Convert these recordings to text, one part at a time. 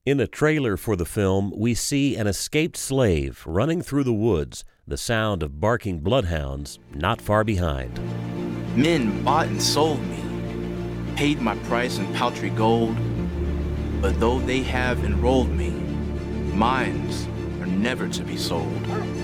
In a trailer for the film, we see an escaped slave running through the woods, the sound of barking bloodhounds not far behind. Men bought and sold me, paid my price in paltry gold, but though they have enrolled me, minds are never to be sold.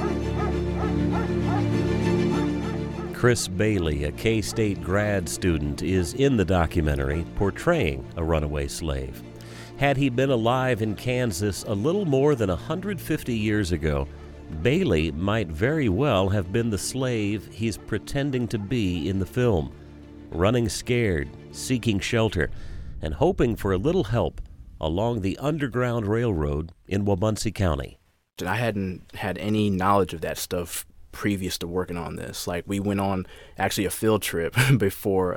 Chris Bailey, a K-State grad student, is in the documentary portraying a runaway slave. Had he been alive in Kansas a little more than 150 years ago, Bailey might very well have been the slave he's pretending to be in the film, running scared, seeking shelter, and hoping for a little help along the Underground Railroad in Wabaunsee County. I hadn't had any knowledge of that stuff previous to working on this. Like, we went on actually a field trip before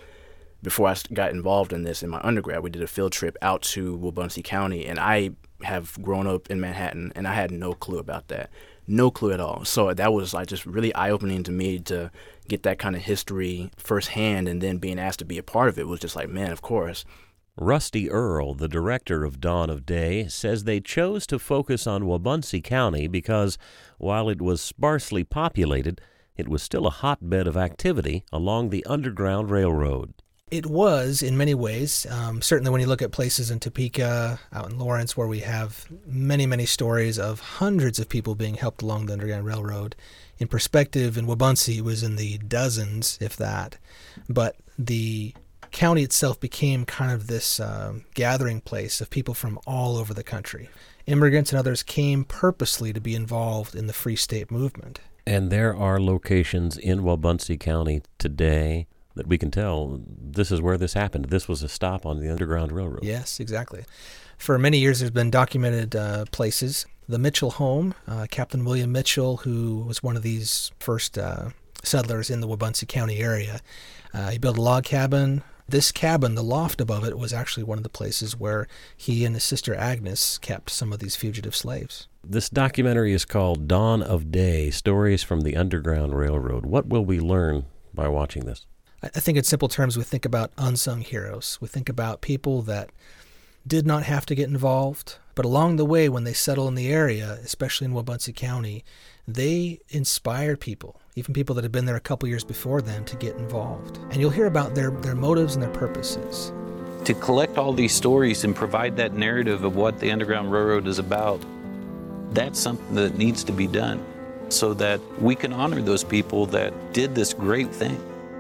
I got involved in this in my undergrad. We did a field trip out to Wabaunsee County, and I have grown up in Manhattan, and I had no clue about that. No clue at all. So that was like just really eye-opening to me to get that kind of history firsthand, and then being asked to be a part of it was just like, man, of course. Rusty Earl, the director of Dawn of Day, says they chose to focus on Wabaunsee County because, while it was sparsely populated, it was still a hotbed of activity along the Underground Railroad. It was, in many ways. Certainly when you look at places in Topeka, out in Lawrence, where we have many, many stories of hundreds of people being helped along the Underground Railroad. In perspective, in Wabaunsee, it was in the dozens, if that. But the county itself became kind of this gathering place of people from all over the country. Immigrants and others came purposely to be involved in the Free State movement. And there are locations in Wabaunsee County today that we can tell this is where this happened. This was a stop on the Underground Railroad. Yes, exactly. For many years, there's been documented places. The Mitchell home, Captain William Mitchell, who was one of these first settlers in the Wabaunsee County area, he built a log cabin. This cabin, the loft above it, was actually one of the places where he and his sister Agnes kept some of these fugitive slaves. This documentary is called Dawn of Day, Stories from the Underground Railroad. What will we learn by watching this? I think in simple terms, we think about unsung heroes. We think about people that did not have to get involved, but along the way, when they settle in the area, especially in Wabaunsee County, they inspire people, even people that have been there a couple years before them, to get involved. And you'll hear about their motives and their purposes. To collect all these stories and provide that narrative of what the Underground Railroad is about, that's something that needs to be done so that we can honor those people that did this great thing.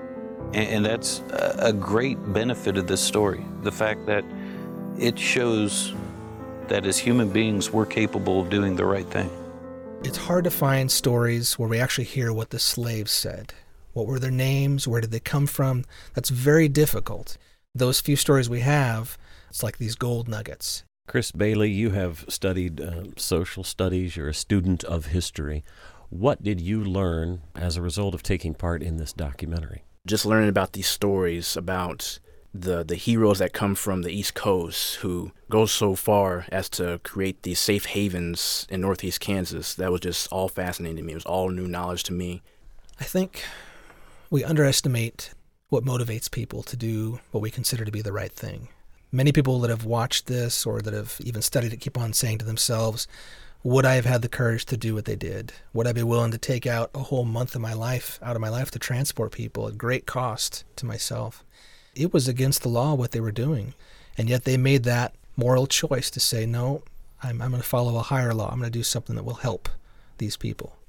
And that's a great benefit of this story, the fact that it shows that as human beings, we're capable of doing the right thing. It's hard to find stories where we actually hear what the slaves said. What were their names? Where did they come from? That's very difficult. Those few stories we have, it's like these gold nuggets. Chris Bailey, you have studied social studies. You're a student of history. What did you learn as a result of taking part in this documentary? Just learning about these stories about the heroes that come from the East Coast who go so far as to create these safe havens in Northeast Kansas, that was just all fascinating to me. It was all new knowledge to me. I think we underestimate what motivates people to do what we consider to be the right thing. Many people that have watched this or that have even studied it keep on saying to themselves, would I have had the courage to do what they did? Would I be willing to take out a whole month of my life, out of my life, to transport people at great cost to myself? It was against the law what they were doing. And yet they made that moral choice to say, no, I'm going to follow a higher law. I'm going to do something that will help these people.